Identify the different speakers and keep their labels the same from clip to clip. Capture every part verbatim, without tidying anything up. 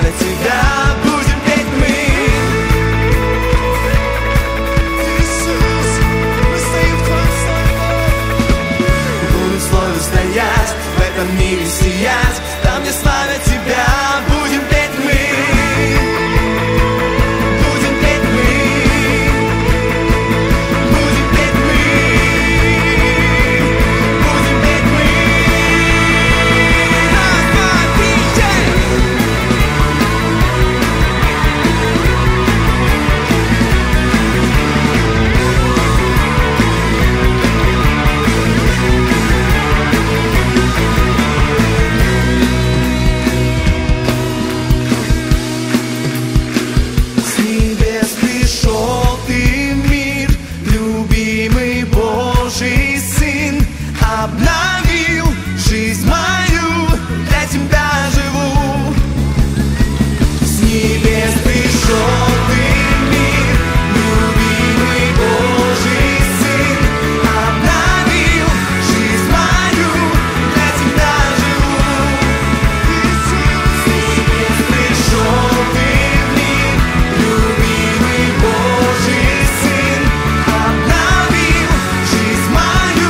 Speaker 1: для тебя будем петь мы. Иисус, мы стоим в твоем слове. Будем в слове стоять, в этом мире сиять, там, где славят тебя, будем петь мы. Обновил жизнь мою, для тебя живу. С небес пришел ты в мир, любимый Божий Сын. Обновил жизнь мою, для тебя живу. Иисус, с небес пришел ты в мир, любимый Божий Сын. Обновил жизнь мою,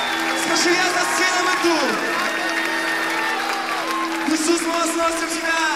Speaker 1: Иисус, мы возносим тебя!